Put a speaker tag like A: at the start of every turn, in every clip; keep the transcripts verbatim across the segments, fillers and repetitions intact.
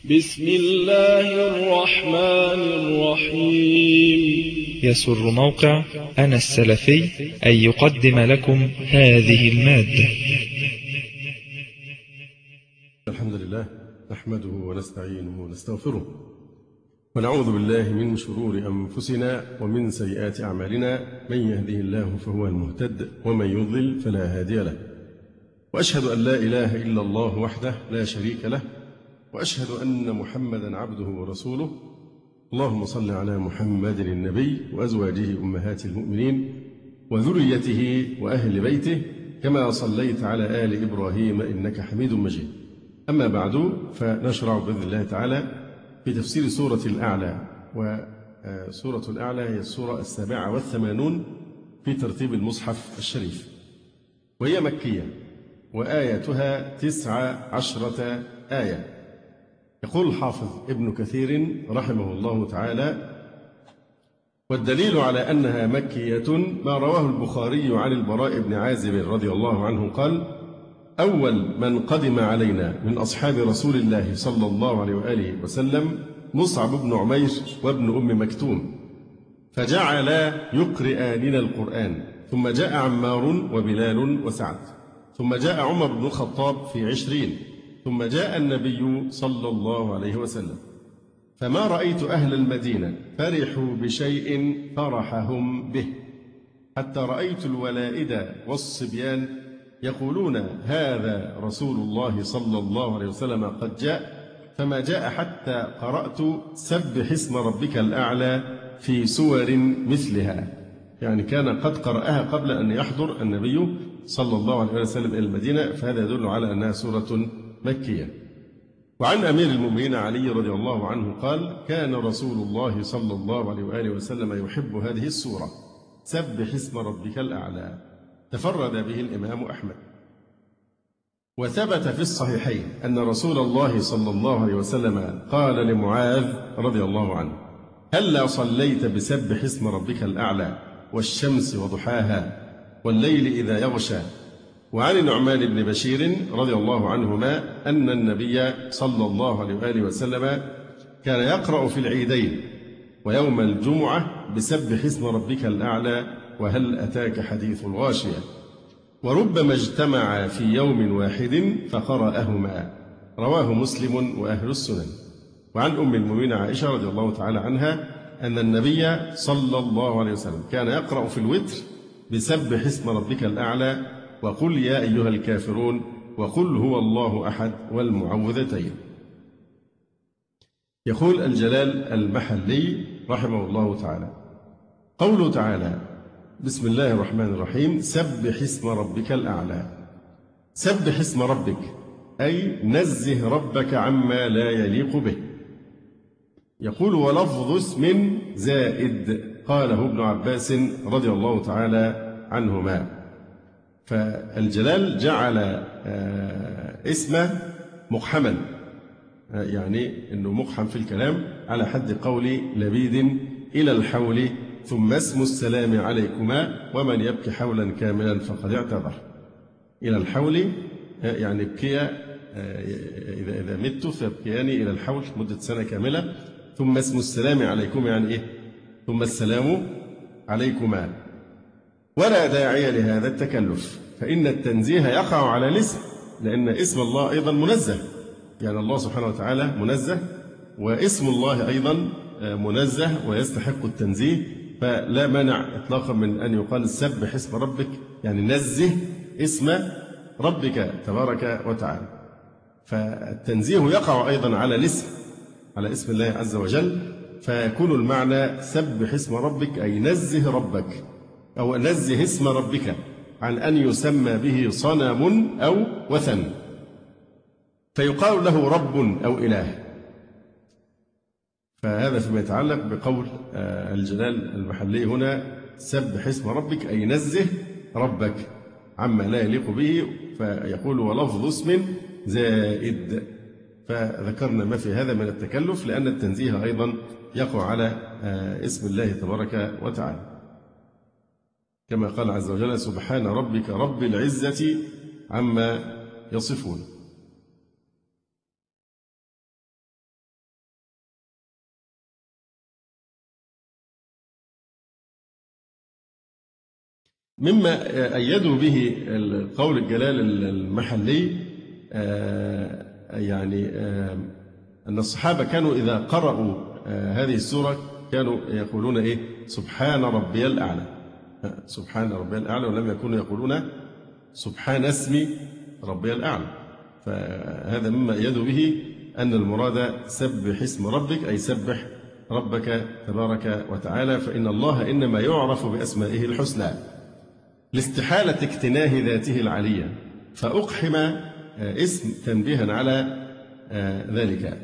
A: بسم الله الرحمن الرحيم.
B: يسر موقع أنا السلفي أن يقدم لكم هذه المادة.
C: الحمد لله نحمده ونستعينه ونستغفره ونعوذ بالله من شرور أنفسنا ومن سيئات أعمالنا، من يهده الله فهو المهتد ومن يضلل فلا هادي له، وأشهد أن لا إله إلا الله وحده لا شريك له، وأشهد أن محمدا عبده ورسوله. اللهم صل على محمد النبي وأزواجه أمهات المؤمنين وذريته وأهل بيته كما صليت على آل إبراهيم إنك حميد مجيد. أما بعد، فنشرع بإذن الله تعالى في تفسير سورة الأعلى، وسورة الأعلى هي السورة السابعة والثمانون في ترتيب المصحف الشريف، وهي مكية وآياتها تسع عشرة آية. يقول الحافظ ابن كثير رحمه الله تعالى: والدليل على أنها مكية ما رواه البخاري عن البراء بن عازب رضي الله عنه قال: أول من قدم علينا من أصحاب رسول الله صلى الله عليه وآله وسلم مصعب بن عمير وابن أم مكتوم، فجعلا يقرئاننا القرآن، ثم جاء عمار وبلال وسعد، ثم جاء عمر بن الخطاب في عشرين، ثم جاء النبي صلى الله عليه وسلم. فما رأيت أهل المدينة فرحوا بشيء فرحهم به، حتى رأيت الولائد والصبيان يقولون: هذا رسول الله صلى الله عليه وسلم قد جاء، فما جاء حتى قرأت سبح اسم ربك الأعلى في سور مثلها. يعني كان قد قرأها قبل أن يحضر النبي صلى الله عليه وسلم إلى المدينة، فهذا يدل على أنها سورة مكية. وعن أمير المؤمنين علي رضي الله عنه قال: كان رسول الله صلى الله عليه وآله وسلم يحب هذه السورة، سبح اسم ربك الأعلى، تفرد به الإمام أحمد. وثبت في الصحيحين أن رسول الله صلى الله عليه وسلم قال لمعاذ رضي الله عنه: هلا صليت بسبح اسم ربك الأعلى والشمس وضحاها والليل إذا يغشى. وعن النعمان بن بشير رضي الله عنهما أن النبي صلى الله عليه وآله وسلم كان يقرأ في العيدين ويوم الجمعة بسبح اسم ربك الأعلى وهل أتاك حديث الغاشية، وربما اجتمع في يوم واحد فقرأهما. رواه مسلم وأهل السنن. وعن أم المؤمنين عائشة رضي الله تعالى عنها أن النبي صلى الله عليه وسلم كان يقرأ في الوتر بسبح اسم ربك الأعلى وقل يا أيها الكافرون وقل هو الله أحد والمعوذتين. يقول الجلال المحلي رحمه الله تعالى: قوله تعالى: بسم الله الرحمن الرحيم، سبح اسم ربك الأعلى. سبح اسم ربك أي نزه ربك عما لا يليق به. يقول: ولفظ اسم زائد، قاله ابن عباس رضي الله تعالى عنهما. فالجلال جعل اسمه مقحما، يعني أنه مقحم في الكلام على حد قول لبيد: إلى الحول ثم اسم السلام عليكما ومن يبكي حولا كاملا فقد اعتذر. إلى الحول يعني ابكيا، إذا إذا مت فابكيان إلى الحول مدة سنة كاملة. ثم اسم السلام عليكما يعني إيه؟ ثم السلام عليكما. ولا داعي لهذا التكلف، فإن التنزيه يقع على الاسم، لأن اسم الله أيضا منزه، يعني الله سبحانه وتعالى منزه، واسم الله أيضا منزه ويستحق التنزيه، فلا مانع إطلاقا من أن يقال سبح اسم ربك، يعني نزه اسم ربك تبارك وتعالى. فالتنزيه يقع أيضا على الاسم، على اسم الله عز وجل، فيكون المعنى سبح اسم ربك أي نزه ربك، أو نزه اسم ربك عن أن يسمى به صنم أو وثن، فيقال له رب أو إله. فهذا فيما يتعلق بقول الجلال المحلي هنا: سبح اسم ربك أي نزه ربك عما لا يليق به. فيقول: ولفظ اسم زائد. فذكرنا ما في هذا من التكلف، لأن التنزيه أيضا يقع على اسم الله تبارك وتعالى، كما قال عز وجل: سبحان ربك رب العزة عما يصفون. مما أيدوا به قول الجلال المحلي يعني أن الصحابة كانوا إذا قرأوا هذه السورة كانوا يقولون إيه؟ سبحان ربي الأعلى، سبحان ربي الأعلى، ولم يكونوا يقولون سبحان اسم ربي الأعلى. فهذا مما أيدوا به أن المراد سبح اسم ربك، أي سبح ربك تبارك وتعالى، فإن الله إنما يعرف بأسمائه الحسنى لاستحالة اكتناه ذاته العلية، فأقحم اسم تنبيها على ذلك.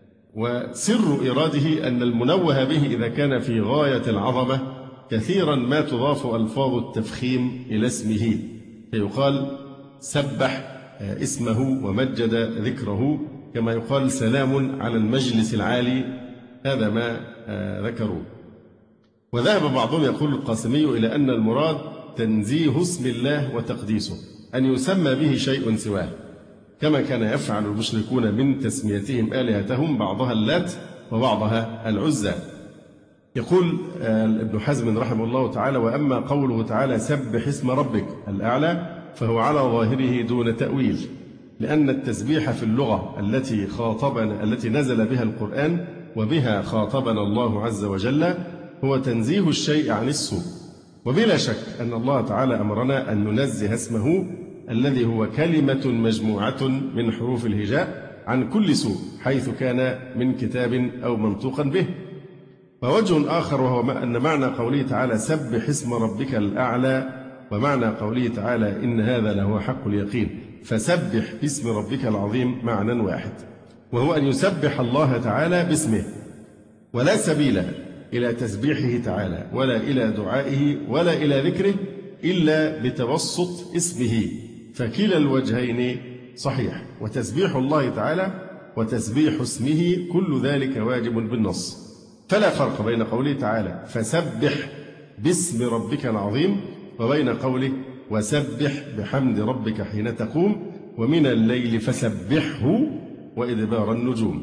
C: وسر إراده أن المنوه به إذا كان في غاية العظمة كثيرا ما تضاف ألفاظ التفخيم إلى اسمه، فيقال سبح اسمه ومجد ذكره، كما يقال سلام على المجلس العالي. هذا ما ذكروا. وذهب بعضهم يقول القاسمي إلى أن المراد تنزيه اسم الله وتقديسه، أن يسمى به شيء سواه، كما كان يفعل المشركون من تسميتهم آلهتهم بعضها اللات وبعضها العزى. يقول ابن حزم رحمه الله تعالى: وأما قوله تعالى سبح اسم ربك الأعلى فهو على ظاهره دون تأويل، لأن التسبيح في اللغة التي خاطبنا التي نزل بها القرآن وبها خاطبنا الله عز وجل هو تنزيه الشيء عن السوء. وبلا شك أن الله تعالى أمرنا أن ننزه اسمه الذي هو كلمة مجموعة من حروف الهجاء عن كل سوء، حيث كان من كتاب أو منطوقا به. ووجه آخر وهو أن معنى قوله تعالى سبح اسم ربك الأعلى ومعنى قوله تعالى إن هذا لهو حق اليقين فسبح باسم ربك العظيم معنى واحد، وهو أن يسبح الله تعالى باسمه، ولا سبيل إلى تسبيحه تعالى ولا إلى دعائه ولا إلى ذكره إلا بتوسط اسمه، فكلا الوجهين صحيح. وتسبيح الله تعالى وتسبيح اسمه كل ذلك واجب بالنص، فلا فرق بين قوله تعالى فسبح باسم ربك العظيم وبين قوله وسبح بحمد ربك حين تقوم ومن الليل فسبحه وإدبار النجوم.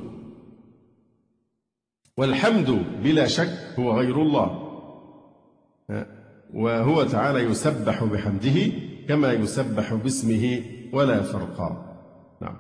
C: والحمد بلا شك هو غير الله، وهو تعالى يسبح بحمده كما يسبح باسمه ولا فرق. نعم.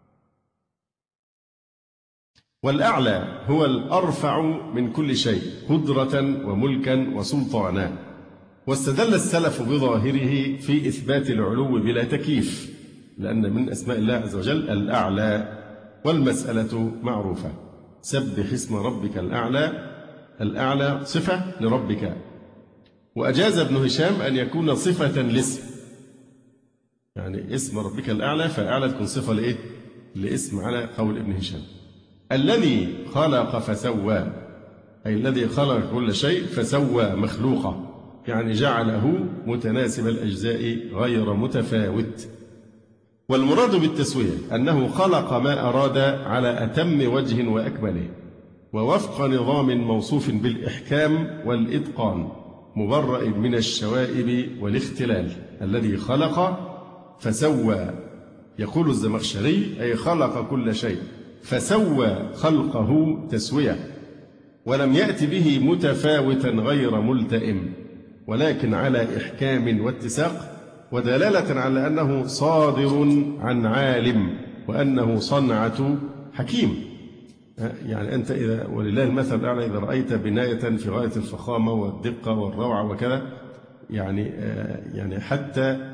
C: والأعلى هو الأرفع من كل شيء قدرة وملكا وسلطانا. واستدل السلف بظاهره في إثبات العلو بلا تكييف، لأن من أسماء الله عز وجل الأعلى، والمسألة معروفة. سبح اسم ربك الأعلى، الأعلى صفة لربك. وأجاز ابن هشام أن يكون صفة لاسم، يعني اسم ربك الأعلى فأعلى تكون صفة لإيه؟ لاسم على قول ابن هشام. الذي خلق فسوى، أي الذي خلق كل شيء فسوى مخلوقه، يعني جعله متناسب الأجزاء غير متفاوت. والمراد بالتسوية أنه خلق ما أراد على أتم وجه وأكمله ووفق نظام موصوف بالإحكام والإتقان مبرأ من الشوائب والاختلال. الذي خلق فسوى، يقول الزمخشري أي خلق كل شيء فسوى خلقه تسوية، ولم يأت به متفاوتا غير ملتئم، ولكن على إحكام واتساق ودلالة على أنه صادر عن عالم وأنه صنعة حكيم. يعني أنت إذا ولله المثل الأعلى إذا رأيت بناية في غاية الفخامة والدقة والروعة وكذا، يعني يعني حتى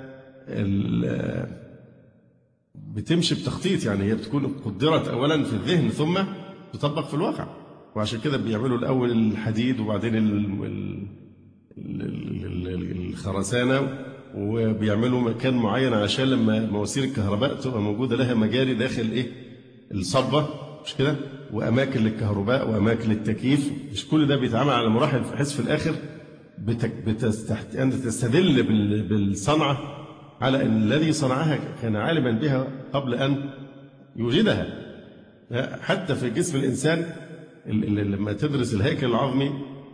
C: بتمشي بتخطيط، يعني هي بتكون قدرت أولا في الذهن ثم تطبق في الواقع. وعشان كده بيعملوا الأول الحديد وبعدين الخرسانة، وبيعملوا مكان معين عشان لما مواسير الكهرباء تبقى موجودة لها مجاري داخل إيه الصبة، مش كده، وأماكن للكهرباء وأماكن للتكييف. مش كل ده بيتعمل على مراحل بحيث في الآخر بتستحت أن تستدل بالصنعة على أن الذي صنعها كان عالما بها قبل أن يوجدها. حتى في جسم الإنسان لما تدرس الهيكل العظمي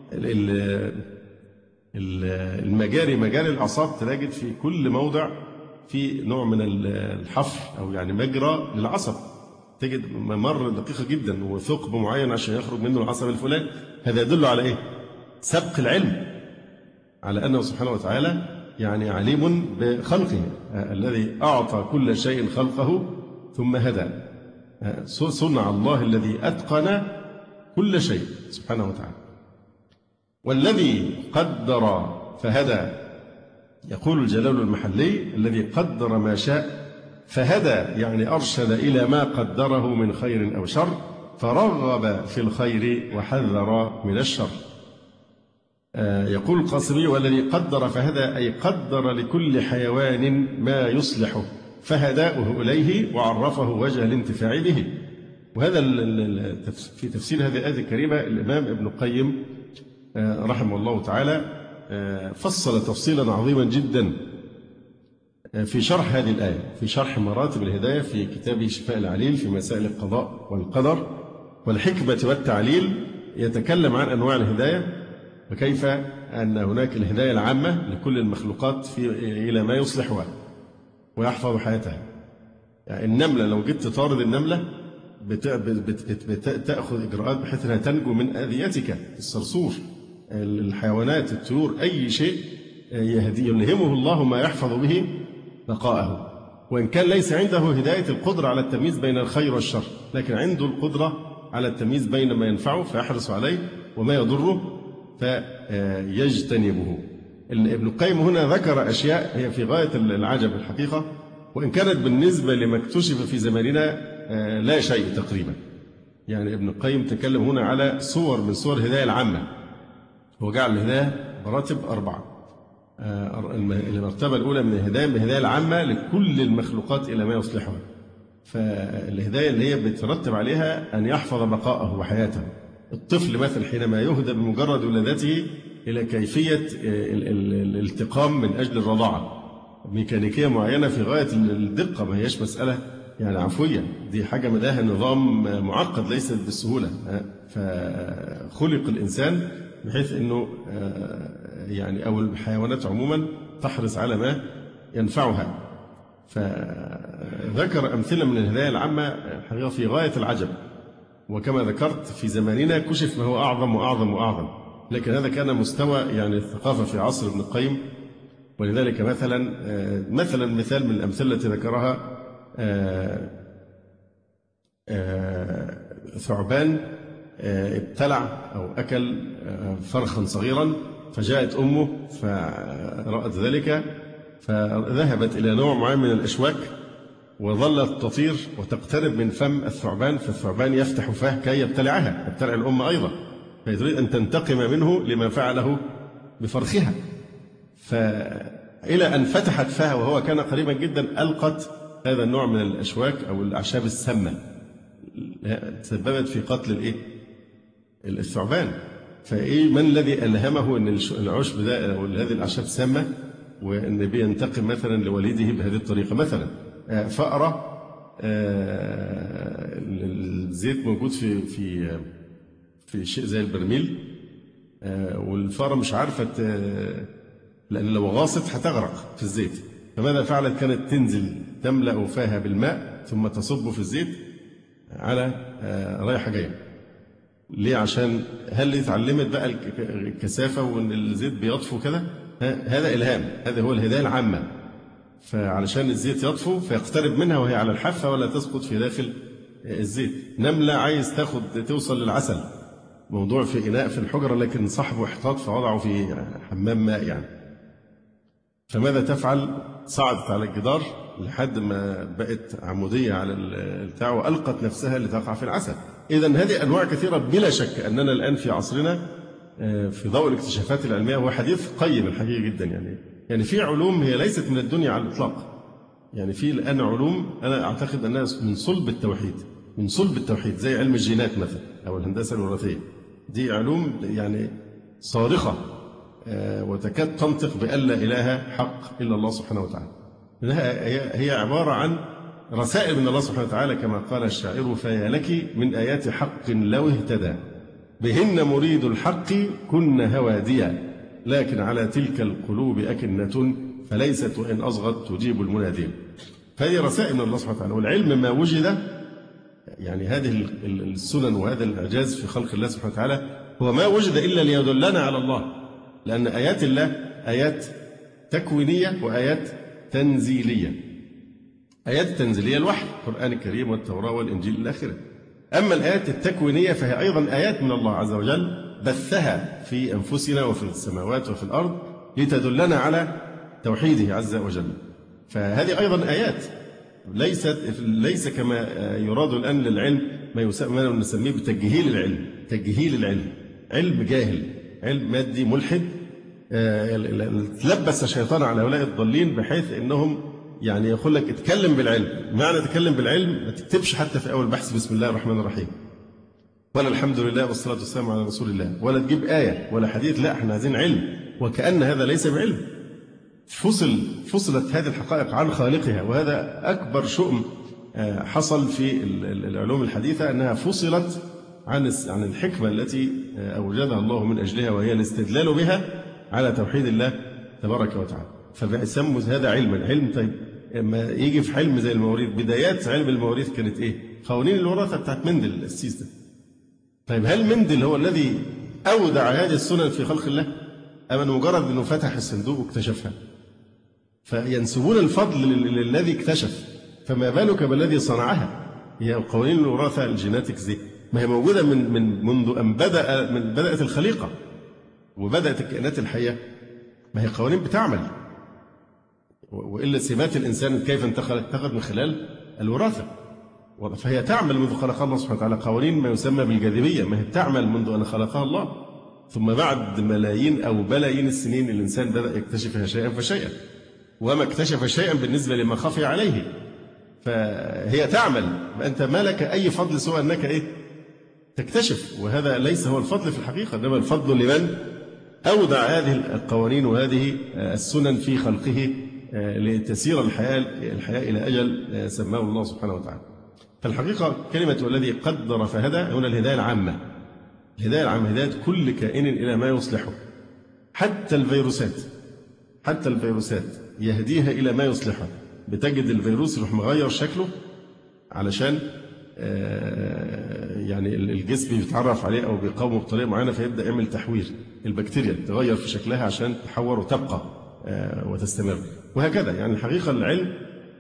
C: المجاري مجاري الأعصاب تجد في كل موضع في نوع من الحفر أو يعني مجرى للعصب، تجد ممر دقيقة جدا وثقب معين عشان يخرج منه العصب الفلاني. هذا يدل على إيه؟ سبق العلم، على أنه سبحانه وتعالى يعني عليم بخلقه، الذي أعطى كل شيء خلقه ثم هدى. صنع الله الذي أتقن كل شيء سبحانه وتعالى. والذي قدر فهدى، يقول الجلال المحلي: الذي قدر ما شاء فهدى، يعني أرشد إلى ما قدره من خير أو شر، فرغب في الخير وحذر من الشر. يقول القاسمي: والذي قدر فهدى، أي قدر لكل حيوان ما يصلحه فهداه إليه وعرفه وجه الانتفاع به. وهذا في تفسير هذه الآية الكريمة الإمام ابن القيم رحمه الله تعالى فصل تفصيلا عظيما جدا في شرح هذه الآية، في شرح مراتب الهداية في كتابه شفاء العليل في مسائل القضاء والقدر والحكمة والتعليل. يتكلم عن أنواع الهداية وكيف أن هناك الهداية العامة لكل المخلوقات في إلى ما يصلحها ويحفظ حياتها. يعني النملة لو جيت تطارد النملة بتأخذ إجراءات بحيث أنها تنجو من أذيتك. الصرصور، الحيوانات، الطيور، أي شيء يهدي يلهمه الله ما يحفظ به بقاءه، وإن كان ليس عنده هداية القدرة على التمييز بين الخير والشر، لكن عنده القدرة على التمييز بين ما ينفعه فيحرص عليه وما يضره فيجتنبه. ابن القيم هنا ذكر أشياء هي في غاية العجب الحقيقة، وإن كانت بالنسبة لما اكتشف في زماننا لا شيء تقريبا. يعني ابن القيم تكلم هنا على صور من صور الهداية العامة، وجعل الهداية مراتب أربعة. المرتبة الأولى من الهداية من الهداية العامة لكل المخلوقات إلى ما يصلحها، فالهداية اللي هي بترتب عليها أن يحفظ بقاءه وحياته. الطفل مثلا حينما يهدى بمجرد ولادته إلى كيفية الالتقام من أجل الرضاعة، ميكانيكية معينة في غاية الدقة، ما هيش مسألة يعني عفوية، دي حاجة مداها نظام معقد ليست بالسهولة. فخلق الإنسان بحيث أنه يعني أو الحيوانات عموما تحرص على ما ينفعها. فذكر أمثلة من الهداية العامة الحقيقة في غاية العجب، وكما ذكرت في زماننا كشف ما هو أعظم وأعظم وأعظم، لكن هذا كان مستوى يعني الثقافة في عصر ابن القيم. ولذلك مثلا مثلا مثال من الأمثلة التي ذكرها ثعبان ابتلع أو أكل فرخا صغيرا، فجاءت أمه فرأت ذلك فذهبت إلى نوع معين من الأشواك وظلت تطير وتقترب من فم الثعبان، فالثعبان يفتح فاه كي يبتلعها، يبتلع الأم أيضا، فيريد أن تنتقم منه لما فعله بفرخها. فإلى أن فتحت فاه وهو كان قريبا جدا ألقت هذا النوع من الأشواك أو الأعشاب السامة، تسببت في قتل الإيه؟ الثعبان. فإيه من الذي ألهمه أن العشب ده أو هذه الأعشاب سامة وأن بينتقم مثلا لوليده بهذه الطريقة؟ مثلا فأرة الزيت موجود في في في شيء زي البرميل، والفأرة مش عارفة لأن لو غاصت هتغرق في الزيت، فماذا فعلت؟ كانت تنزل تملأ فاها بالماء ثم تصب في الزيت على رايحة جاية. ليه؟ عشان هل اتعلمت بقى الكثافة وأن الزيت بيطفو كده؟ هذا إلهام، هذا هو الهداية العامة. فعلشان الزيت يطفو فيقترب منها وهي على الحافة ولا تسقط في داخل الزيت. نملة عايز تاخد توصل للعسل، موضوع في إناء في الحجرة لكن صاحبه احتاط فوضعه في حمام ماء يعني. فماذا تفعل؟ صعدت على الجدار لحد ما بقت عمودية على البتاع وألقت نفسها لتقع في العسل. إذا هذه أنواع كثيرة، بلا شك أننا الآن في عصرنا في ضوء الاكتشافات العلمية، هو حديث قيم الحقيقة جدا. يعني يعني في علوم هي ليست من الدنيا على الإطلاق. يعني في الآن علوم أنا أعتقد أنها من صلب التوحيد، من صلب التوحيد، زي علم الجينات مثلا أو الهندسة الوراثية. دي علوم يعني صارخة وتكاد تنطق بأن لا إله حق إلا الله سبحانه وتعالى. هي عبارة عن رسائل من الله سبحانه وتعالى كما قال الشاعر: فيا لك من آيات حق لو اهتدى بهن مريد الحق كن هواديا، لكن على تلك القلوب أكنة فليست وإن أصغت تجيب المنادي. فهذه رسائل من الله سبحانه وتعالى. والعلم ما وجد، يعني هذه السنن وهذا الإعجاز في خلق الله سبحانه وتعالى هو ما وجد إلا ليدلنا على الله، لأن آيات الله آيات تكوينية وآيات تنزيلية. آيات التنزيلية الوحي، القرآن الكريم والتوراة والإنجيل إلى آخره. أما الآيات التكوينية فهي أيضا آيات من الله عز وجل بثها في أنفسنا وفي السماوات وفي الأرض لتدلنا على توحيده عز وجل. فهذه أيضا آيات، ليست ليس كما يراد الآن للعلم ما يسمى ما نسميه بتجهيل العلم. تجهيل العلم، علم جاهل، علم مادي ملحد، تلبس الشيطان على هؤلاء الضالين بحيث أنهم يعني يقول لك اتكلم بالعلم. معنى تكلم بالعلم ما تكتبش حتى في أول بحث بسم الله الرحمن الرحيم، ولا الحمد لله والصلاة والسلام على رسول الله، ولا تجيب آية ولا حديث. لا، احنا عايزين علم، وكأن هذا ليس بعلم. فصل فصلت هذه الحقائق عن خالقها، وهذا أكبر شؤم حصل في العلوم الحديثة، أنها فصلت عن عن الحكمة التي أوجدها الله من أجلها، وهي الاستدلال بها على توحيد الله تبارك وتعالى. فبيسموا هذا علما. علم طيب لما يجي في علم زي المواريث، بدايات علم المواريث كانت إيه؟ قوانين الوراثة بتاعت مندل السيس ده. طيب هل مندل هو الذي أودع هذه السنن في خلق الله؟ أم مجرد أنه فتح الصندوق واكتشفها؟ فينسبون الفضل للذي اكتشف، فما بالك بالذي صنعها. هي قوانين الوراثة الجيناتكس دي ما هي موجودة من من منذ أن بدأ من بدأت الخليقة وبدأت الكائنات الحية. ما هي قوانين بتعمل، وإلا سمات الإنسان كيف انتقلت؟ انتقلت من خلال الوراثة. فهي تعمل منذ خلقها الله سبحانه وتعالى. قوانين ما يسمى بالجاذبية ما هي بتعمل منذ أن خلقها الله، ثم بعد ملايين أو بلايين السنين الإنسان بدأ يكتشفها شيئا فشيئا، وما اكتشف شيئا بالنسبة لما خفي عليه. فهي تعمل، أنت ما لك أي فضل سوى أنك إيه؟ تكتشف. وهذا ليس هو الفضل في الحقيقة، إنما الفضل لمن أودع هذه القوانين وهذه السنن في خلقه لتسير الحياة الحياة إلى أجل سماه الله سبحانه وتعالى. فالحقيقة كلمة والذي قدر فهدى هنا الهداية العامة. الهداية العامة هداية كل كائن إلى ما يصلحه، حتى الفيروسات. حتى الفيروسات يهديها إلى ما يصلحه. بتجد الفيروس يروح مغير شكله علشان يعني الجسم بيتعرف عليه أو بيقاومه بطريقة معينة، فيبدأ يعمل تحوير. البكتيريا تغير في شكلها عشان تحور وتبقى وتستمر، وهكذا. يعني الحقيقة العلم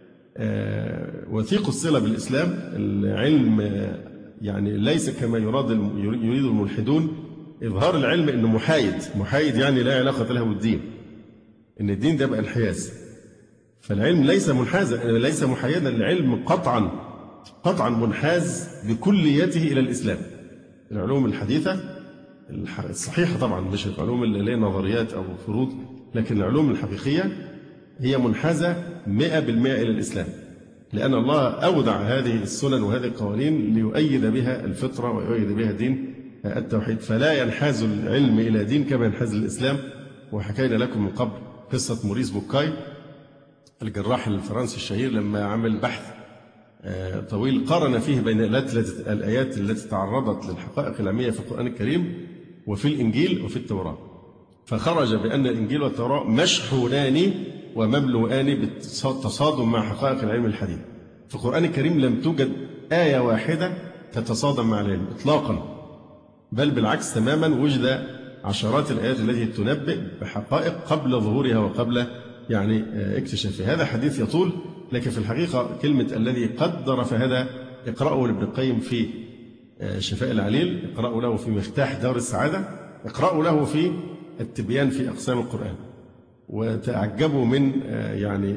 C: وثيق الصلة بالإسلام. العلم يعني ليس كما يراد يريد الملحدون إظهار العلم إنه محايد. محايد يعني لا علاقة له بالدين، إن الدين ده بقى انحياز. فالعلم ليس منحازا، ليس محايدا. العلم قطعا قطعا منحاز بكليته إلى الإسلام. العلوم الحديثة الصحيحة طبعا، مش العلوم اللي هي نظريات أو فروض، لكن العلوم الحقيقية هي منحازة مئة بالمئة إلى الإسلام، لأن الله أودع هذه السنن وهذه القوانين ليؤيد بها الفطرة ويؤيد بها دين التوحيد. فلا ينحاز العلم إلى دين كما ينحاز الإسلام. وحكينا لكم من قبل قصة موريس بوكاي الجراح الفرنسي الشهير، لما عمل بحث طويل قارن فيه بين الآيات التي تعرضت للحقائق العلمية في القرآن الكريم وفي الإنجيل وفي التوراة، فخرج بأن الإنجيل والتوراة مشحونان ومملوءان بالتصادم مع حقائق العلم الحديث. في القرآن الكريم لم توجد آية واحدة تتصادم مع العلم إطلاقا، بل بالعكس تماما وجد عشرات الآيات التي تنبئ بحقائق قبل ظهورها وقبل يعني اكتشافها. هذا حديث يطول، لكن في الحقيقة كلمة الذي قدر فهدى اقرأوا لابن القيم في شفاء العليل، اقرأوا له في مفتاح دار السعادة، اقرأوا له في التبيان في أقسام القرآن، وتعجبوا من يعني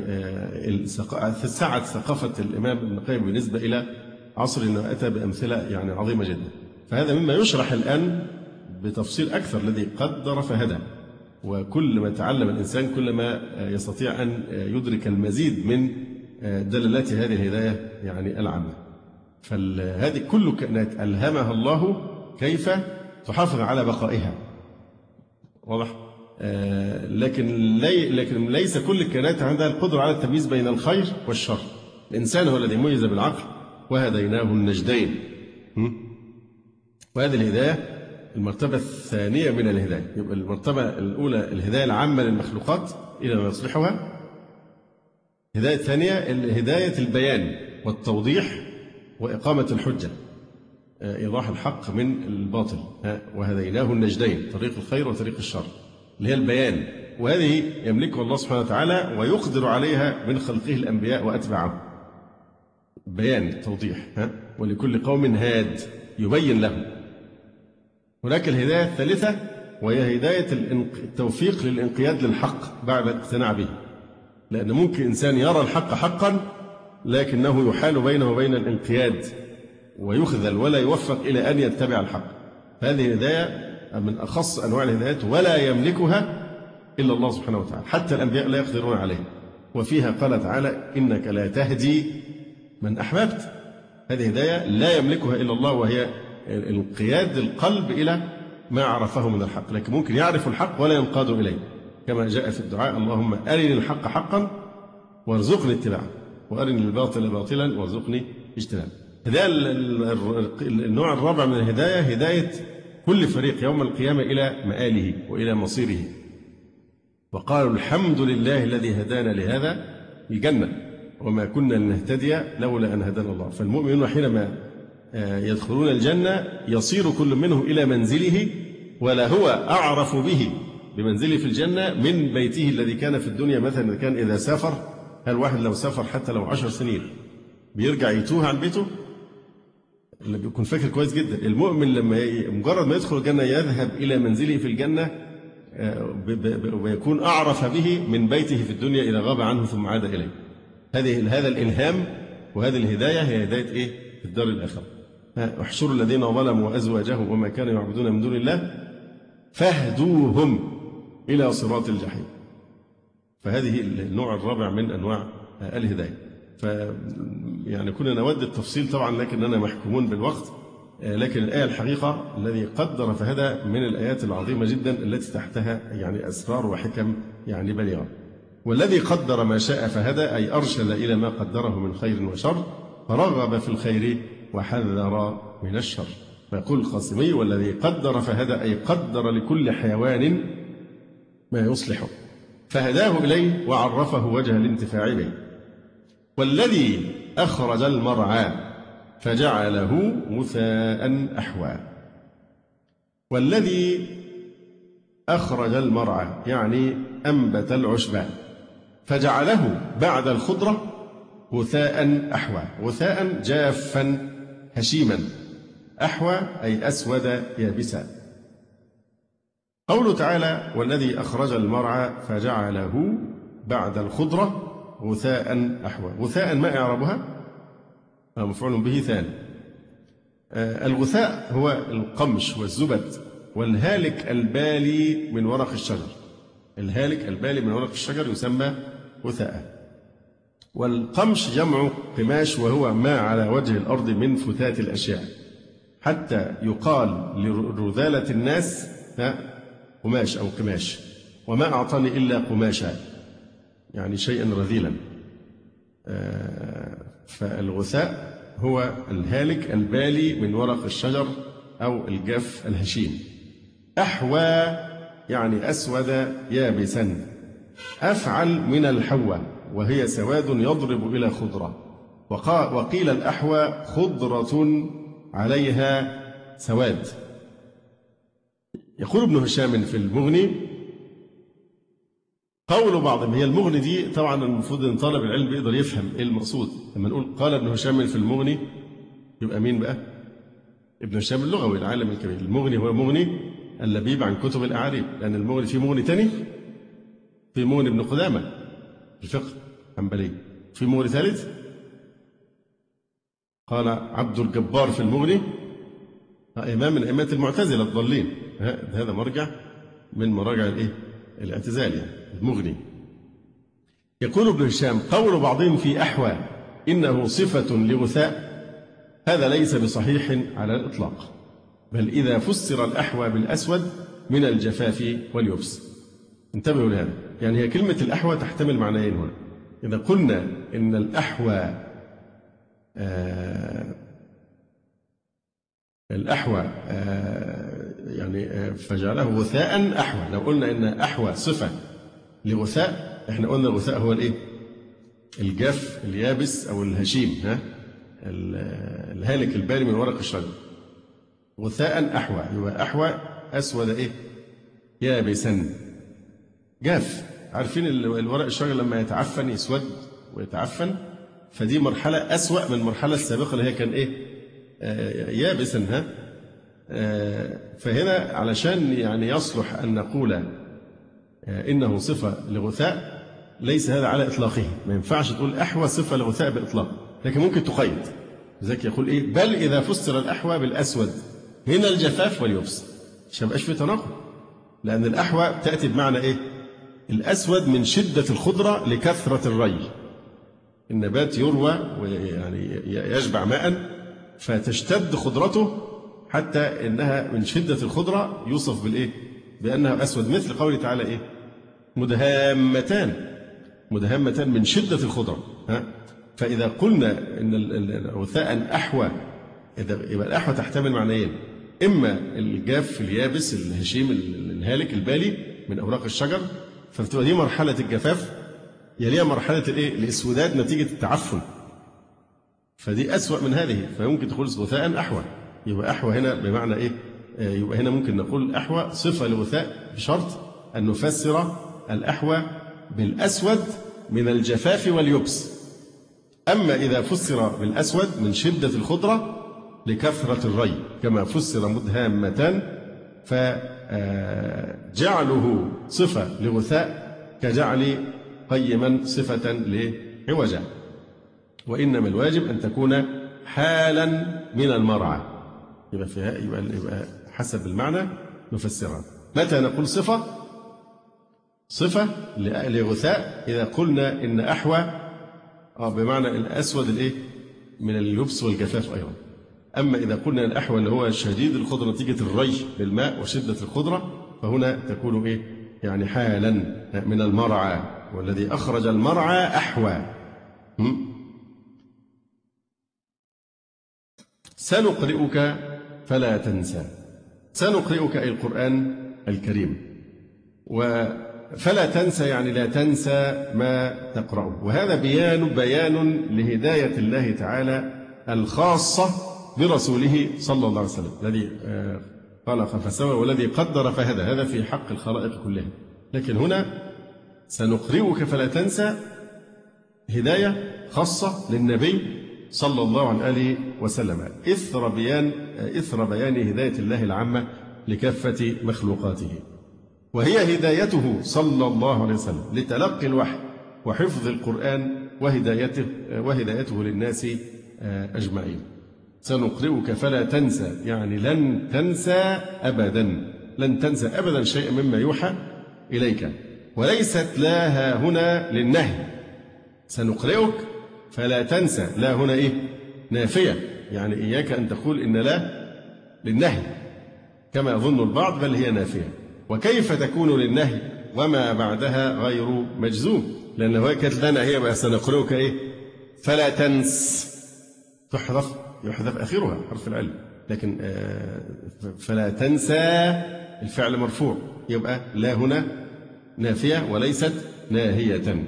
C: سعة ثقافة الإمام ابن القيم بالنسبة إلى عصر أنه أتى بأمثلة يعني عظيمة جدا. فهذا مما يشرح الآن بتفصيل أكثر، الذي قدر فهدى. وكل ما تعلم الإنسان كلما يستطيع أن يدرك المزيد من دلالات هذه الهداية يعني العامة. فهذه كل كائنات ألهمها الله كيف تحافظ على بقائها، واضح؟ آه لكن, لي لكن ليس كل الكائنات عندها القدرة على التمييز بين الخير والشر. الإنسان هو الذي ميز بالعقل، وهديناه النجدين. وهذه الهداية المرتبة الثانية من الهداية. يبقى المرتبة الأولى الهداية العامة للمخلوقات إلى ما يصلحها. الهداية الثانية هداية البيان والتوضيح وإقامة الحجة، إيضاح الحق من الباطل. وهديناه النجدين، طريق الخير وطريق الشر، اللي هي البيان. وهذه يملكها الله سبحانه وتعالى ويقدر عليها من خلقه الأنبياء وأتباعهم. بيان توضيح، ها؟ ولكل قوم هاد يبين لهم. هناك الهداية الثالثة وهي هداية التوفيق للانقياد للحق بعد الاقتناع به، لأن ممكن إنسان يرى الحق حقا لكنه يحال بينه وبين الانقياد ويخذل ولا يوفق إلى أن يتبع الحق. هذه هداية من أخص أنواع الهدايات ولا يملكها إلا الله سبحانه وتعالى، حتى الأنبياء لا يقدرون عليها. وفيها قال تعالى إنك لا تهدي من أحببت. هذه هداية لا يملكها إلا الله، وهي انقياد القلب إلى ما عرفه من الحق، لكن ممكن يعرف الحق ولا ينقاد إليه، كما جاء في الدعاء اللهم أرني الحق حقا وارزقني اتباعه وأرني الباطل باطلا وارزقني اجتنابه. هداية النوع الرابع من الهداية هداية كل فريق يوم القيامة إلى مآله وإلى مصيره. وقالوا الحمد لله الذي هدانا لهذا، الجنة، وما كنا لنهتدي لولا أن هدانا الله. فالمؤمنون حينما يدخلون الجنة يصير كل منهم إلى منزله، ولا هو أعرف به بمنزله في الجنة من بيته الذي كان في الدنيا. مثلا كان إذا سافر، هل واحد لو سافر حتى لو عشر سنين بيرجع يتوه عن بيته؟ اللي بيكون فاكر كويس جدا. المؤمن لما مجرد ما يدخل الجنة يذهب إلى منزله في الجنة ويكون أعرف به من بيته في الدنيا إذا غاب عنه ثم عاد إليه. هذه هذا الإلهام وهذه الهداية هي هداية إيه؟ في الدار الآخرة. احشروا الذين ظلموا وأزواجهم وما كانوا يعبدون من دون الله فاهدوهم إلى صراط الجحيم. فهذه النوع الرابع من أنواع الهداية. ف يعني كنا نود التفصيل طبعا لكننا محكومون بالوقت، لكن الآية الحقيقة الذي قدر فهدى من الآيات العظيمة جدا التي تحتها يعني أسرار وحكم يعني بليغة. والذي قدر ما شاء فهدى أي أرشد إلى ما قدره من خير وشر، فرغب في الخير وحذر من الشر. فيقول القاسمي والذي قدر فهدى أي قدر لكل حيوان ما يصلحه فهداه إليه وعرفه وجه الانتفاع به. والذي أخرج المرعى فجعله غثاء أحوى. والذي أخرج المرعى يعني أنبت العشبان فجعله بعد الخضرة غثاء أحوى. غثاء جافا هشيما، أحوى أي أسود يابسا. قوله تعالى والذي أخرج المرعى فجعله بعد الخضرة غثاء أحوى. غثاء ما إعرابها؟ مفعول به ثاني. الغثاء هو القمش والزبد والهالك البالي من ورق الشجر. الهالك البالي من ورق الشجر يسمى غثاء. والقمش جمع قماش وهو ما على وجه الأرض من فتات الأشياء، حتى يقال لرذالة الناس قماش أو قماش، وما أعطاني إلا قماشا يعني شيئا رذيلا. فالغثاء هو الهالك البالي من ورق الشجر أو الجاف الهشيم. أحوى يعني أسود يابسا. أفعل من الحوى وهي سواد يضرب إلى خضرة. وقيل الأحوى خضرة عليها سواد. يقول ابن هشام في المغني قول بعضهم، هي المغني دي طبعا المفروض ان طالب العلم بيقدر يفهم ايه المقصود لما نقول قال ابن هشام في المغني، يبقى مين بقى؟ ابن هشام اللغوي العالم الكبير. المغني هو مغني اللبيب عن كتب الأعاريب، لأن المغني في مغني تاني، في مغني ابن قدامة الفقه حنبلي، في مغني ثالث قال عبد الجبار في المغني إمام من أئمة المعتزلة الضالين. هذا مرجع من مراجع الايه؟ الاعتزال يعني المغني. يقول ابن هشام قول بعضهم في أحوى إنه صفة لغثاء، هذا ليس بصحيح على الإطلاق، بل إذا فسر الأحوى بالأسود من الجفاف واليبس. انتبهوا لهذا، يعني هي كلمة الأحوى تحتمل معنيين هنا. إذا قلنا إن الأحوى آه الأحوى آه يعني آه فجعله غثاء أحوى، لو قلنا إن أحوى صفة لغثاء، إحنا قلنا الغثاء هو الإيه؟ الجاف اليابس أو الهشيم، ها الهالك البالي من ورق الشجر. غثاء أحوى يبقى أحوى أسود إيه؟ يابسا. جاف. عارفين الورق الشجر لما يتعفن يسود ويتعفن، فدي مرحلة أسوأ من المرحلة السابقة اللي هي كان إيه؟ آه يابسا. ها آه فهنا علشان يعني يصلح أن نقول آه إنه صفة لغثاء، ليس هذا على إطلاقه. ما ينفعش تقول أحوى صفة لغثاء بإطلاق، لكن ممكن تقيد. لذلك يقول إيه؟ بل إذا فسر الأحوى بالأسود من الجفاف واليبس، عشان ما يبقاش في تناقض. لأن الأحوى تأتي بمعنى إيه؟ الأسود من شدة الخضرة لكثرة الري. النبات يروى ويعني يشبع ماء فتشتد خضرته حتى إنها من شدة الخضرة يوصف بالإيه؟ بأنها أسود، مثل قوله تعالى إيه؟ مدهامتان. مدهامتان من شدة الخضرة. ها؟ فإذا قلنا إن الغثاء أحوى، يبقى الأحوى تحتمل معنيين: إما الجاف اليابس الهشيم الهالك البالي من أوراق الشجر، فبتبقى دي مرحلة الجفاف، يليها مرحلة الإيه؟ الإسوداد نتيجة التعفن، فدي أسوأ من هذه، فيمكن تقول غثاء أحوى. يبقى أحوى هنا بمعنى إيه؟ يبقى هنا ممكن نقول أحوى صفة لغثاء بشرط أن نفسر الأحوى بالأسود من الجفاف واليبس. أما إذا فسر بالأسود من شدة الخضرة لكثرة الري كما فسر مدهامتان، فجعله صفة لغثاء كجعل قيما صفة لعوجة، وإنما الواجب أن تكون حالا من المرعى. يبقى فيها يبقى, يبقى حسب المعنى نفسرها. متى نقول صفة؟ صفة لغثاء إذا قلنا إن أحوى آه بمعنى الأسود الإيه؟ من اليبس والجفاف أيضا. أما إذا قلنا الأحوى اللي هو شديد الخضرة نتيجة الري بالماء وشدة الخضرة، فهنا تكون إيه؟ يعني حالا من المرعى، والذي أخرج المرعى أحوى. سنقرئك فلا تنسى. سنقرئك أي القرآن الكريم، وفلا تنسى يعني لا تنسى ما تقرأه. وهذا بيان بيان لهداية الله تعالى الخاصة برسوله صلى الله عليه وسلم، الذي خلق فسوى والذي قدر فهدى. هذا في حق الخلائق كلها. لكن هنا سنقرئك فلا تنسى هداية خاصة للنبي صلى الله عليه وسلم، إثر بيان إثر بيان هداية الله العامة لكافة مخلوقاته، وهي هدايته صلى الله عليه وسلم لتلقي الوحي وحفظ القرآن وهدايته وهدايته للناس أجمعين. سنقرئك فلا تنسى يعني لن تنسى أبدا، لن تنسى أبدا شيئا مما يوحى إليك. وليست لا هنا للنهي، سنقرئك فلا تنسى، لا هنا إيه؟ نافية، يعني إياك أن تقول إن لا للنهي كما يظن البعض، بل هي نافية. وكيف تكون للنهي وما بعدها غير مجزوم؟ لأن هو كانت لنا هي بقى سنقرئك إيه؟ فلا تنس، تحذف يحذف آخرها حرف العلم، لكن فلا تنسى الفعل مرفوع، يبقى لا هنا نافية وليست ناهية.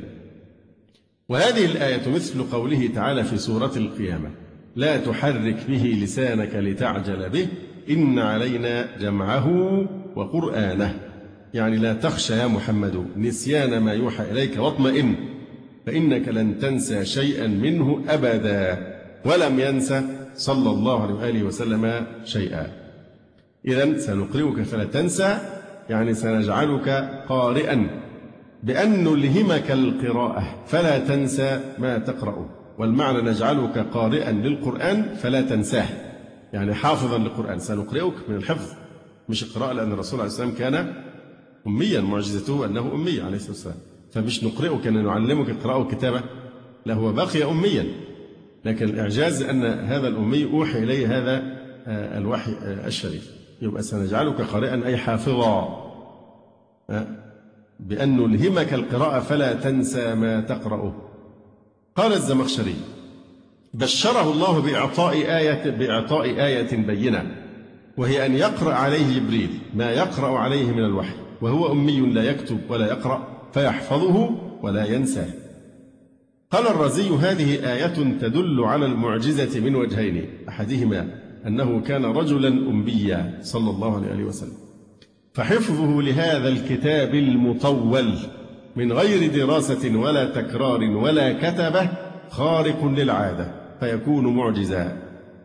C: وهذه الآية مثل قوله تعالى في سورة القيامة: لا تحرك به لسانك لتعجل به إن علينا جمعه وقرآنه. يعني لا تخشى يا محمد نسيان ما يوحى إليك واطمئن، فإنك لن تنسى شيئا منه أبدا. ولم ينسى صلى الله عليه وآله وسلم شيئا. إذن سنقرئك فلا تنسى يعني سنجعلك قارئا بأن نلهمك القراءة فلا تنسى ما تقرأ. والمعنى نجعلك قارئا للقرآن فلا تنساه، يعني حافظا للقرآن. سنقرئك من الحفظ مش القراءة، لأن الرسول عليه السلام كان أميا، معجزته أنه أمي عليه الصلاة والسلام، فمش نقرئك أن نعلمك القراءة والكتابة، لا هو بقي أميا، لكن الإعجاز أن هذا الأمي أوحي إليه هذا الوحي الشريف. يبقى سنجعلك قارئا أي حافظا بأن نلهمك القراءة فلا تنسى ما تقرأه. قال الزمخشري: بشره الله بإعطاء آية بإعطاء آية بينة، وهي أن يقرأ عليه جبريل ما يقرأ عليه من الوحي، وهو أمي لا يكتب ولا يقرأ فيحفظه ولا ينساه. قال الرازي: هذه آية تدل على المعجزة من وجهين، أحدهما أنه كان رجلا أميا صلى الله عليه وسلم، فحفظه لهذا الكتاب المطول من غير دراسة ولا تكرار ولا كتبة خارق للعادة فيكون معجزا.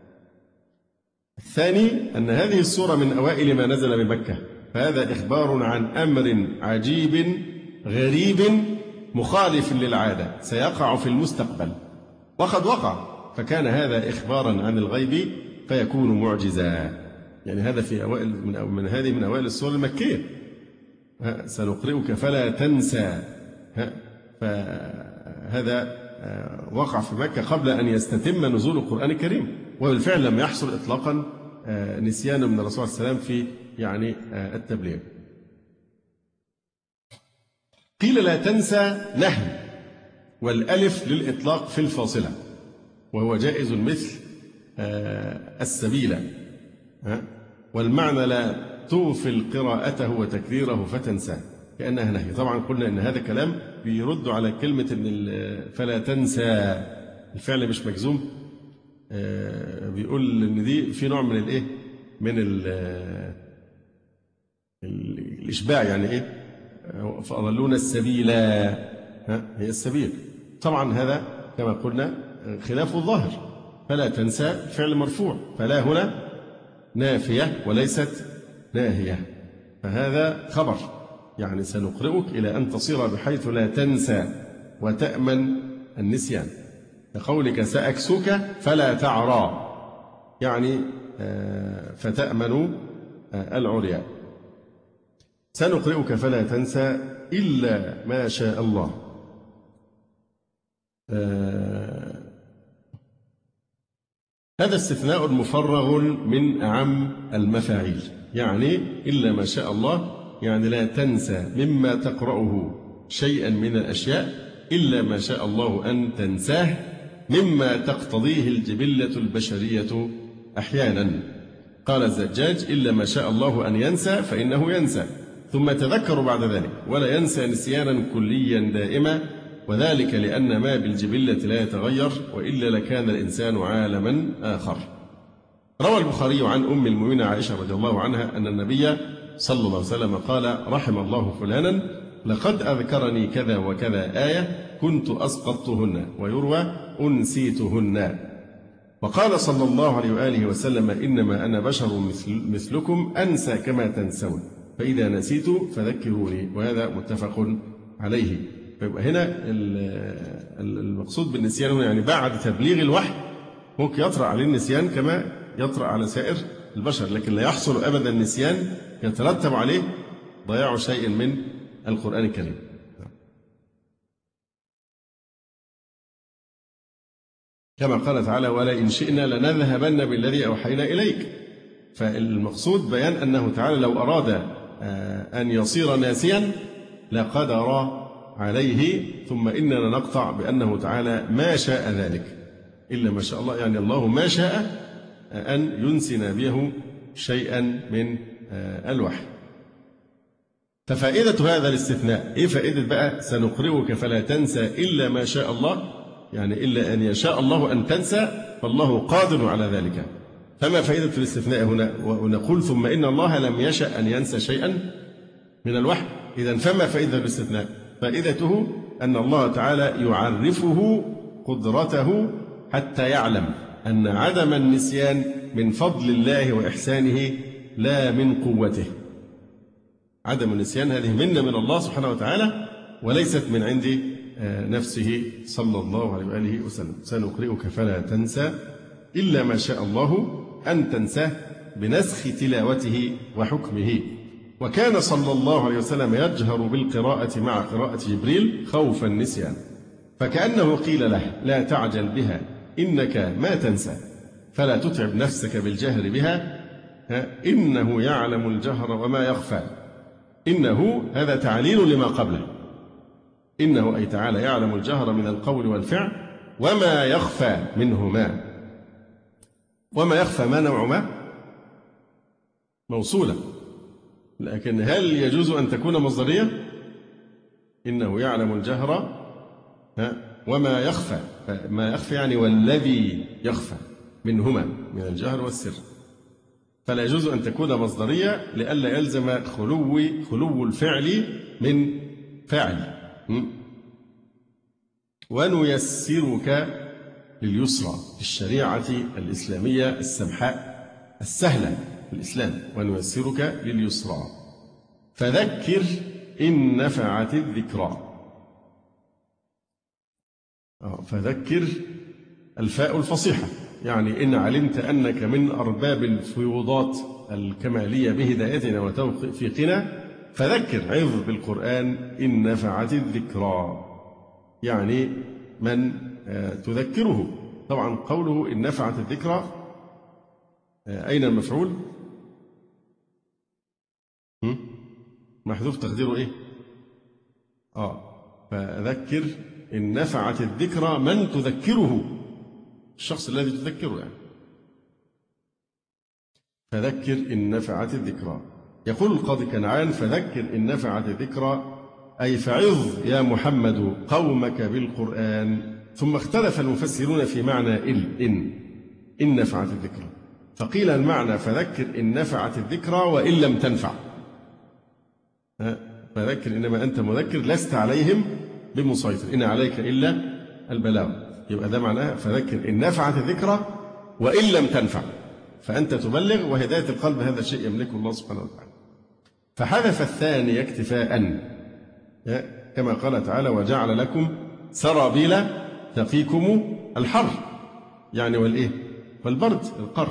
C: الثاني أن هذه السورة من أوائل ما نزل بمكة، فهذا إخبار عن أمر عجيب غريب مخالف للعادة سيقع في المستقبل وقد وقع، فكان هذا إخبارا عن الغيب فيكون معجزا. يعني هذا في أوائل من, من هذه من أوائل السور المكية. سنقرئك فلا تنسى، فهذا وقع في مكة قبل أن يستتم نزول القرآن الكريم، وبالفعل لم يحصل إطلاقا نسيان من الرسول صلى الله عليه وسلم في يعني التبليغ. قيل لا تنسى نهي، والألف للإطلاق في الفاصلة، وهو جائز مثل السبيل، والمعنى لا تغفل قراءته وتكريره فتنساه كأنها نهي. طبعا قلنا إن هذا كلام بيرد على كلمة إن فلا تنسى الفعل مش مجزوم، بيقول إن دي في نوع من الإيه من الإشباع، يعني إيه فأضلون السبيل، هي السبيل. طبعا هذا كما قلنا خلاف الظاهر. فلا تنسى فعل مرفوع، فلا هنا نافية وليست ناهية، فهذا خبر، يعني سنقرئك إلى أن تصير بحيث لا تنسى وتأمن النسيان، كقولك سأكسوك فلا تعرى، يعني فتأمن العرياء. سنقرئك فلا تنسى إلا ما شاء الله. هذا استثناء مفرغ من أعم المفاعيل، يعني إلا ما شاء الله، يعني لا تنسى مما تقرأه شيئا من الأشياء إلا ما شاء الله أن تنساه مما تقتضيه الجبلة البشرية أحيانا. قال الزجاج إلا ما شاء الله أن ينسى فإنه ينسى ثم تذكر بعد ذلك، ولا ينسى نسيانا كليا دائما، وذلك لأن ما بالجبلة لا يتغير، وإلا لكان الإنسان عالما آخر. روى البخاري عن أم المؤمنين عائشة رضي الله عنها أن النبي صلى الله عليه وسلم قال رحم الله فلانا لقد أذكرني كذا وكذا آية كنت أسقطتهن، ويروى أنسيتهن. وقال صلى الله عليه وآله وسلم إنما أنا بشر مثل مثلكم أنسى كما تنسون، فإذا نسيت فذكروني، وهذا متفق عليه. فيبقى هنا المقصود بالنسيان هنا يعني بعد تبليغ الوحي ممكن يطرأ عليه النسيان كما يطرأ على سائر البشر، لكن لا يحصل أبدا النسيان يترتب عليه ضياع شيء من القرآن الكريم. كما قال تعالى ولئن شئنا لنذهبن بالذي أوحينا إليك. فالمقصود بيان أنه تعالى لو أراد أن يصير ناسيا لقدر عليه، ثم إننا نقطع بأنه تعالى ما شاء ذلك إلا ما شاء الله، يعني الله ما شاء أن ينسي نبيه شيئا من الوحي. ففائدة هذا الاستثناء إيه فائدة بقى سنقرئك فلا تنسى إلا ما شاء الله، يعني إلا أن يشاء الله أن تنسى فالله قادر على ذلك. فما فائدة الاستثناء هنا؟ ونقول ثم إن الله لم يشأ أن ينسى شيئا من الوحي، إذن فما فائدة الاستثناء؟ فائدته أن الله تعالى يعرفه قدرته حتى يعلم أن عدم النسيان من فضل الله وإحسانه لا من قوته. عدم النسيان هذه منة من الله سبحانه وتعالى وليست من عند نفسه صلى الله عليه وآله وسلم. سنقرئك فلا تنسى إلا ما شاء الله أن تنساه بنسخ تلاوته وحكمه. وكان صلى الله عليه وسلم يجهر بالقراءة مع قراءة جبريل خوف النسيان، فكأنه قيل له لا تعجل بها إنك ما تنسى، فلا تتعب نفسك بالجهر بها، إنه يعلم الجهر وما يخفى. إنه هذا تعليل لما قبله، إنه أي تعالى يعلم الجهر من القول والفعل وما يخفى منهما. وما يخفى ما نوع ما موصولة، لكن هل يجوز أن تكون مصدرية؟ إنه يعلم الجهر وما يخفى، ما يخفى يعني والذي يخفى منهما من الجهر والسر. فلا يجوز أن تكون مصدرية لئلا يلزم خلو خلو الفعل من فاعل. ونيسرك لليسرى في الشريعة الإسلامية السمحاء السهلة في الإسلام، ونيسرك لليسرى فذكر إن نفعت الذكرى. فذكر الفاء الفصيحة، يعني إن علمت أنك من أرباب الفيوضات الكمالية بهدايتنا وتوفيقنا فذكر، عظ بالقرآن إن نفعت الذكرى، يعني من تذكره. طبعا قوله إن نفعت الذكرى، أين المفعول؟ محذوف تقديره إيه؟ آه فذكر إن نفعت الذكرى من تذكره، الشخص الذي تذكره يعني. فذكر إن نفعت الذكرى. يقول القاضي كنعان فذكر إن نفعت الذكرى أي فعظ يا محمد قومك بالقرآن. ثم اختلف المفسرون في معنى ال إن إن نفعت الذكرى، فقيل المعنى فذكر إن نفعت الذكرى وإن لم تنفع. فذكر إنما أنت مذكر لست عليهم بمسيطر، إن عليك إلا البلاغ. يبقى ده معناه فذكر إن نفعت الذكرى وإن لم تنفع، فأنت تبلغ، وهداية القلب هذا شيء يملكه الله سبحانه وتعالى. فحذف الثاني اكتفاء، كما قال تعالى وجعل لكم سرابيل تقيكم الحر، يعني والإيه والبرد القر.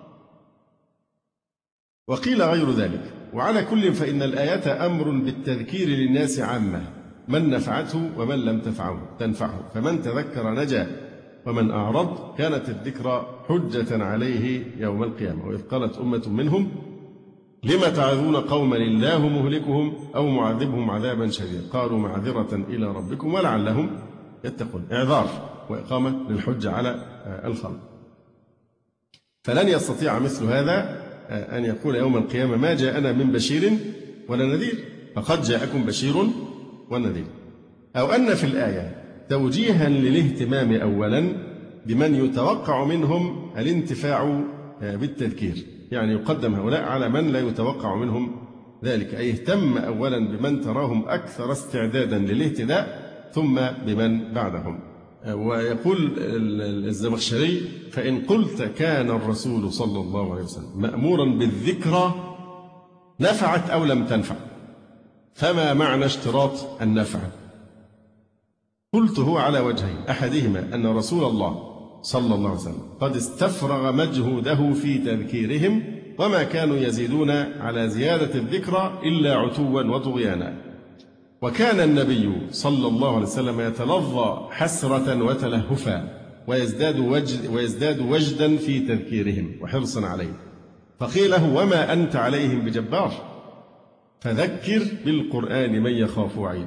C: وقيل غير ذلك. وعلى كل فإن الآية أمر بالتذكير للناس عامة، من نفعته ومن لم تنفعه تنفعه، فمن تذكر نجا ومن أعرض كانت الذكرى حجة عليه يوم القيامة. وإذ قالت أمة منهم لم تعظون قوما الله مهلكهم أو معذبهم عذابا شديدا قالوا معذرة إلى ربكم ولعلهم يتقون. إعذار وإقامة للحجة على الخلق. فلن يستطيع مثل هذا أن يقول يوم القيامة ما جاءنا من بشير ولا نذير، فقد جاءكم بشير ونذير. أو أن في الآية توجيها للاهتمام أولا بمن يتوقع منهم الانتفاع بالتذكير، يعني يقدم هؤلاء على من لا يتوقع منهم ذلك، أي اهتم أولا بمن تراهم أكثر استعدادا للاهتداء ثم بمن بعدهم. ويقول الزمخشري فإن قلت كان الرسول صلى الله عليه وسلم مأمورا بالذكرى نفعت أو لم تنفع، فما معنى اشتراط النفع؟ قلت هو على وجهين، أحدهما أن رسول الله صلى الله عليه وسلم قد استفرغ مجهوده في تذكيرهم وما كانوا يزيدون على زيادة الذكرى إلا عتوا وطغيانا، وكان النبي صلى الله عليه وسلم يتلظى حسرة وتلهفا ويزداد, وجد ويزداد وجدا في تذكيرهم وحرصا عليه، فقيل له وما أنت عليهم بجبار، فذكر بالقرآن من يخاف وعيد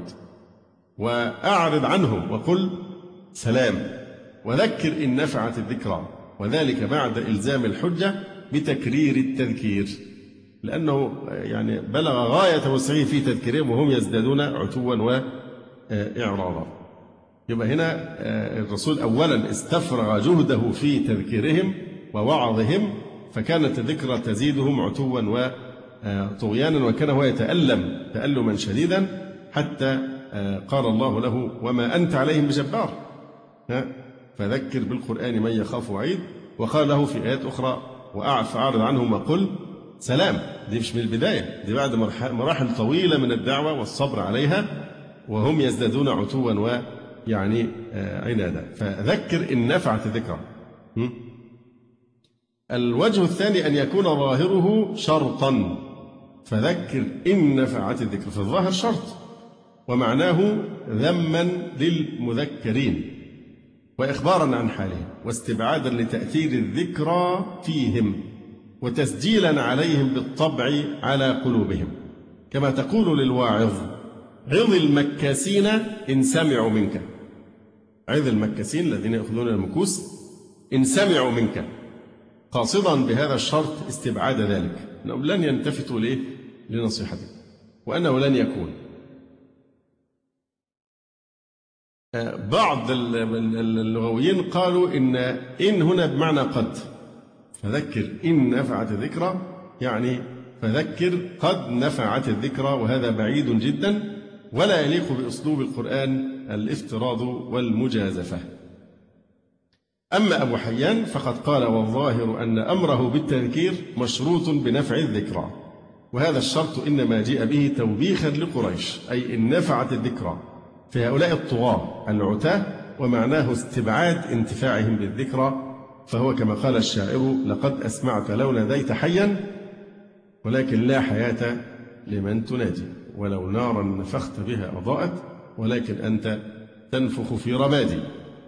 C: وأعرض عنهم وقل سلام، وذكر إن نفعت الذكرى، وذلك بعد إلزام الحجة بتكرير التذكير، لأنه يعني بلغ غاية وسعه في تذكيرهم وهم يزدادون عتوا وإعراضا. يبقى هنا الرسول أولا استفرغ جهده في تذكيرهم ووعظهم، فكانت الذكرى تزيدهم عتوا وطغيانا، وكان هو يتألم تألما شديدا حتى قال الله له وما أنت عليهم بجبار، فذكر بالقرآن من يخاف وعيد. وقال له في آيات أخرى فأعرض عنهم وقل سلام. دي مش من البداية، دي بعد مراحل طويلة من الدعوة والصبر عليها وهم يزدادون عتوا ويعني عنادا، فذكر إن نفعت الذكرى. الوجه الثاني أن يكون ظاهره شرطا، فذكر إن نفعت الذكرى، في الظاهر شرط ومعناه ذما للمذكرين وإخبارا عن حالهم واستبعادا لتأثير الذكرى فيهم وتسجيلا عليهم بالطبع على قلوبهم، كما تقول للواعظ عظ المكاسين إن سمعوا منك، عظ المكاسين الذين يأخذون المكوس إن سمعوا منك، قاصدا بهذا الشرط استبعاد ذلك، أنهم لن ينتفتوا ليه لنصيحتك وأنه لن يكون. بعض اللغويين قالوا إن إن هنا بمعنى قد، فذكر إن نفعت الذكرى يعني فذكر قد نفعت الذكرى، وهذا بعيد جدا ولا يليق بأسلوب القرآن الافتراض والمجازفة. أما أبو حيان فقد قال: والظاهر أن أمره بالتذكير مشروط بنفع الذكرى، وهذا الشرط إنما جاء به توبيخا لقريش، أي إن نفعت الذكرى في هؤلاء الطغاة العتاة، ومعناه استبعاد انتفاعهم بالذكرى، فهو كما قال الشاعر: لقد أسمعت لو ناديت حيا ولكن لا حياة لمن تنادي، ولو نارا نفخت بها أضاءت ولكن أنت تنفخ في رمادي.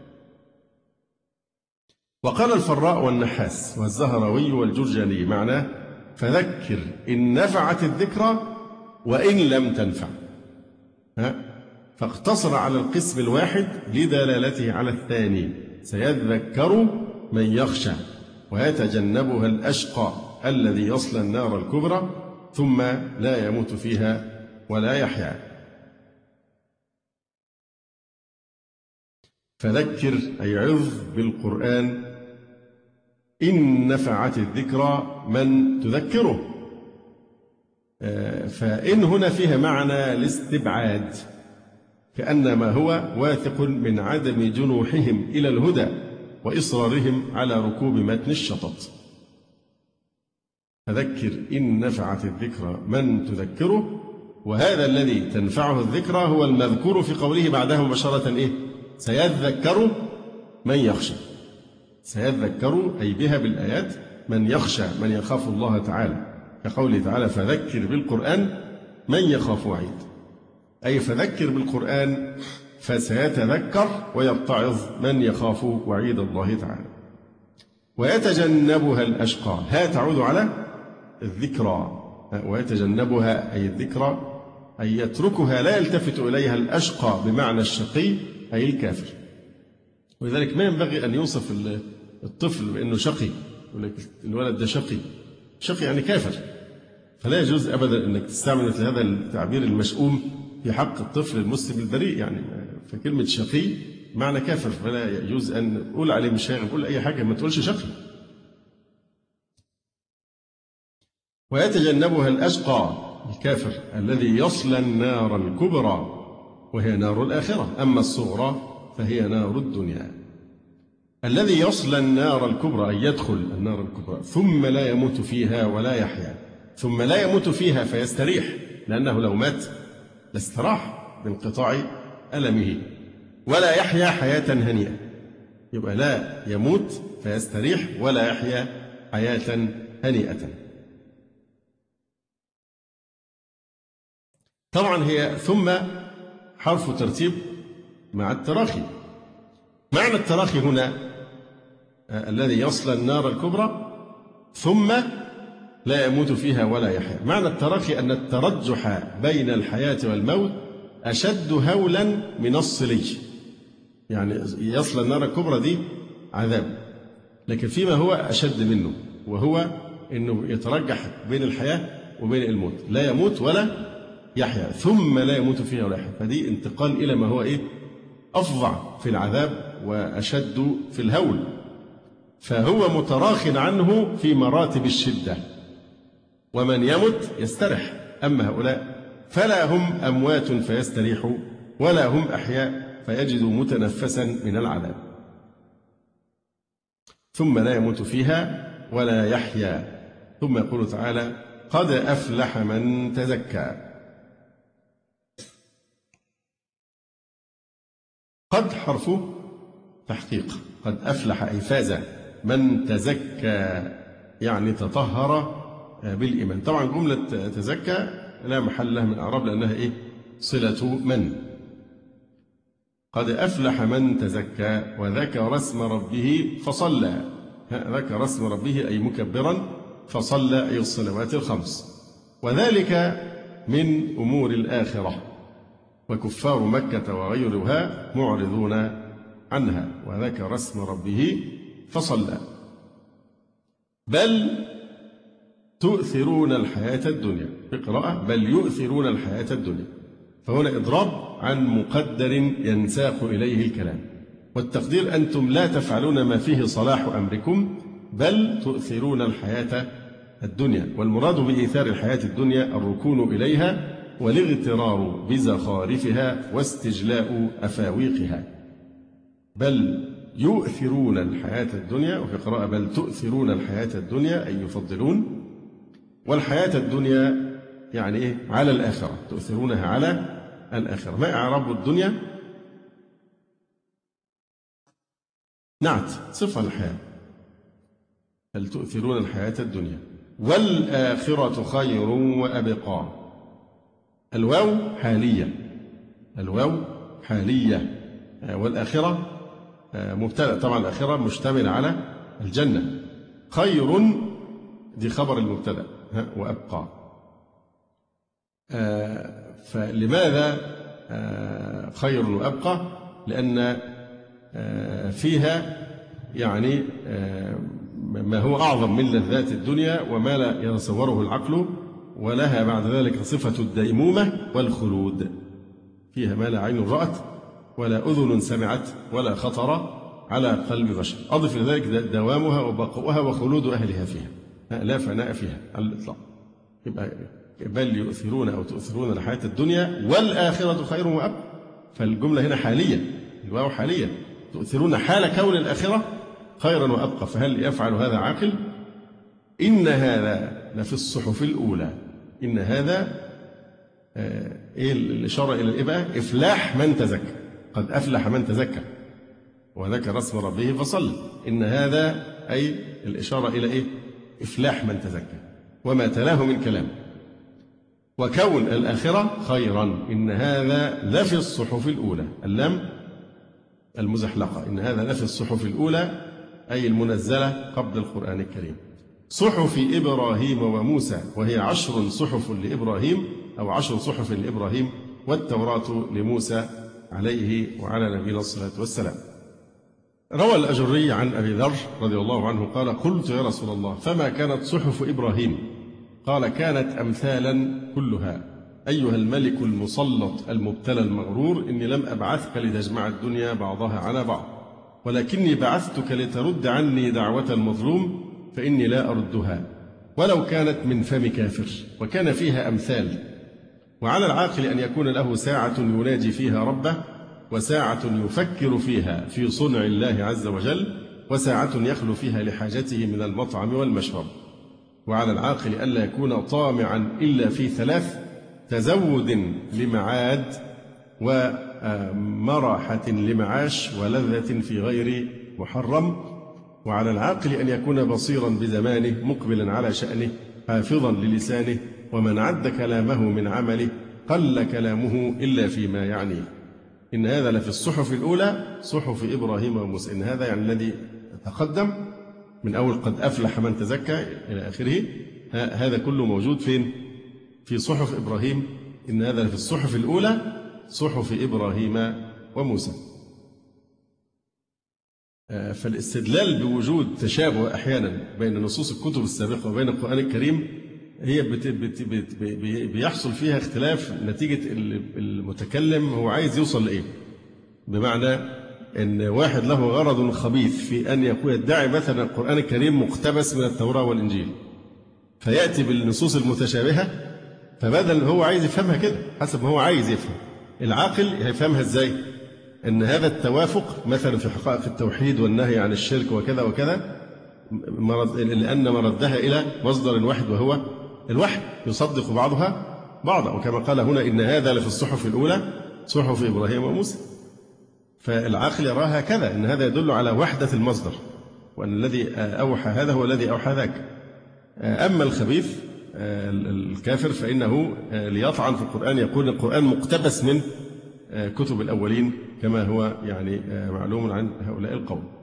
C: وقال الفراء والنحاس والزهروي والجرجاني معناه: فذكر إن نفعت الذكرى وإن لم تنفع، ها؟ فاقتصر على القسم الواحد لدلالته على الثاني: سيذكر من يخشى ويتجنبها الأشقى الذي يصلى النار الكبرى ثم لا يموت فيها ولا يحيا. فذكر أي عظ بالقرآن إن نفعت الذكرى من تذكره. فإن هنا فيها معنى الاستبعاد، كأنما هو واثق من عدم جنوحهم إلى الهدى وإصرارهم على ركوب متن الشطط. فذكر إن نفعت الذكرى من تذكره، وهذا الذي تنفعه الذكرى هو المذكور في قوله بعدها مباشرة: إيه؟ سيذكر من يخشى. سيذكر أي بها بالآيات من يخشى، من يخاف الله تعالى، كقوله تعالى: فذكر بالقرآن من يخاف وعيد، أي فذكر بالقرآن فسيتذكر ويتعظ من يخاف وعيد الله تعالى. ويتجنبها الأشقى، ها تعود على الذكرى، ويتجنبها أي الذكرى، أي يتركها لا يلتفت إليها الأشقى بمعنى الشقي أي الكافر. ولذلك ما ينبغي أن يوصف الطفل بأنه شقي، يقول لك الولد ده شقي، شقي يعني كافر، فلا يجوز أبدا أنك تستعمل مثل هذا التعبير المشؤوم في حق الطفل المسلم البريء، يعني فكلمة شقي معنى كافر، فلا يجوز أن نقول عليه مش هيغب، قول أي حاجة ما تقولش شقي. ويتجنبها الأشقى الكافر الذي يصلى النار الكبرى، وهي نار الآخرة، أما الصغرى فهي نار الدنيا. الذي يصلى النار الكبرى أي يدخل النار الكبرى ثم لا يموت فيها ولا يحيا. ثم لا يموت فيها فيستريح، لأنه لو مات لاستراح بانقطاع ألمه، ولا يحيا حياة هنيئة، يبقى لا يموت فيستريح ولا يحيا حياة هنيئة. طبعا هي ثم حرف ترتيب مع التراخي. معنى التراخي هنا الذي يصلى النار الكبرى ثم لا يموت فيها ولا يحيا. معنى التراخي أن الترجح بين الحياة والموت أشد هولا من الصلي، يعني يصلى النار الكبرى دي عذاب، لكن فيما هو أشد منه، وهو أنه يترجح بين الحياة وبين الموت، لا يموت ولا يحيا ثم لا يموت فيها ولا يحيا، فدي انتقال إلى ما هو إيه؟ أفظع في العذاب وأشد في الهول، فهو متراخ عنه في مراتب الشدة. ومن يمت يسترح، أما هؤلاء فلا هم أموات فيستريحوا ولا هم أحياء فيجدوا متنفسا من العذاب. ثم لا يموت فيها ولا يحيا. ثم يقول تعالى: قد أفلح من تزكى. قد حرف تحقيق، قد أفلح أي فاز، من تزكى يعني تطهر بالإيمان. طبعا جملة تزكى لا محل لها من الإعراب لأنها إيه؟ صلة من. قد أفلح من تزكى وذكر اسم ربه فصلى. ذكر اسم ربه أي مكبرا، فصلى أي الصلوات الخمس، وذلك من أمور الآخرة، وكفار مكة وغيرها معرضون عنها. وذكر اسم ربه فصلى. بل تؤثرون الحياة الدنيا، بقراءة بل يؤثرون الحياة الدنيا، فهنا إضراب عن مقدر ينساق إليه الكلام، والتقدير أنتم لا تفعلون ما فيه صلاح أمركم، بل تؤثرون الحياة الدنيا. والمراد بإيثار الحياة الدنيا الركون إليها والاغترار بزخارفها واستجلاء أفاويقها. بل يؤثرون الحياة الدنيا، وفي قراءة بل تؤثرون الحياة الدنيا أي يفضلون، والحياة الدنيا يعني إيه؟ على الآخرة، تؤثرونها على الآخرة. ما إعراب الدنيا؟ نعت صفة الحياة، بل تؤثرون الحياة الدنيا والآخرة خير وأبقى. الواو حالية، الواو حالية، والآخرة مبتدأ، طبعا الآخرة مشتمل على الجنة. خير دي خبر المبتدأ وأبقى. فلماذا خير وأبقى؟ لأن فيها يعني ما هو أعظم من لذات الدنيا وما لا يتصوره العقل، ولها بعد ذلك صفة الديمومة والخلود. فيها ما لا عين رأت ولا أذن سمعت ولا خطر على قلب بشر. أضف إلى ذلك دوامها وبقاؤها وخلود أهلها فيها، لا فناء فيها على الإطلاق. يبقى بل يؤثرون أو تؤثرون الحياة الدنيا والآخرة خير وأبقى. فالجملة هنا حالية، الواو حالية، تؤثرون حال كون الآخرة خيرا وأبقى. فهل يفعل هذا عاقل؟ إن هذا لفي الصحف الأولى. إن هذا إيه الإشارة إلى الإيه بقى؟ إفلاح من تزكى. قد أفلح من تزكى وذكر اسم ربه فصلى. إن هذا أي الإشارة إلى إيه؟ إفلاح من تزكى وما تلاه من كلام. وكون الآخرة خيرا، إن هذا لفي الصحف الأولى، اللام المزحلقة، إن هذا لفي الصحف الأولى أي المنزلة قبل القرآن الكريم. صحف إبراهيم وموسى، وهي عشر صحف لإبراهيم أو عشر صحف لإبراهيم، والتوراة لموسى عليه وعلى نبينا الصلاة والسلام. روى الأجري عن أبي ذر رضي الله عنه قال: قلت يا رسول الله فما كانت صحف إبراهيم؟ قال: كانت أمثالا كلها. أيها الملك المسلط المبتلى المغرور، إني لم أبعثك لتجمع الدنيا بعضها على بعض، ولكني بعثتك لترد عني دعوة المظلوم، فإني لا أردها ولو كانت من فم كافر. وكان فيها أمثال. وعلى العاقل أن يكون له ساعة يناجي فيها ربه، وساعة يفكر فيها في صنع الله عز وجل، وساعة يخلو فيها لحاجته من المطعم والمشرب. وعلى العاقل ألا يكون طامعا إلا في ثلاث: تزود لمعاد، ومراحة لمعاش، ولذة في غير محرم. وعلى العاقل أن يكون بصيرا بزمانه، مقبلا على شأنه، حافظا للسانه، ومن عد كلامه من عمله قل كلامه إلا فيما يعنيه. إن هذا لفي الصحف الأولى، صحف إبراهيم وموسى. إن هذا يعني الذي تقدم من أول قد أفلح من تزكى إلى آخره، هذا كله موجود فين؟ في صحف إبراهيم. إن هذا لفي الصحف الأولى، صحف إبراهيم وموسى. فالاستدلال بوجود تشابه أحيانا بين نصوص الكتب السابقة وبين القرآن الكريم هي بت بت بت بيحصل فيها اختلاف نتيجة المتكلم هو عايز يوصل لإيه. بمعنى أن واحد له غرض خبيث في أن يكون يدعي مثلا القرآن الكريم مقتبس من التوراة والإنجيل، فيأتي بالنصوص المتشابهة، فبدل هو عايز يفهمها كده حسب ما هو عايز يفهم. العاقل هيفهمها إزاي؟ أن هذا التوافق مثلا في حقائق التوحيد والنهي عن الشرك وكذا وكذا، لأن مردها إلى مصدر واحد وهو الوحي، يصدق بعضها بعضا. وكما قال هنا: إن هذا لفي الصحف الأولى، صحف إبراهيم وموسى. فالعاقل يراها كذا، إن هذا يدل على وحدة المصدر، وأن الذي أوحى هذا هو الذي أوحى ذاك. أما الخبيث الكافر فإنه ليطعن في القرآن يقول القرآن مقتبس من كتب الأولين، كما هو يعني معلوم عن هؤلاء القوم.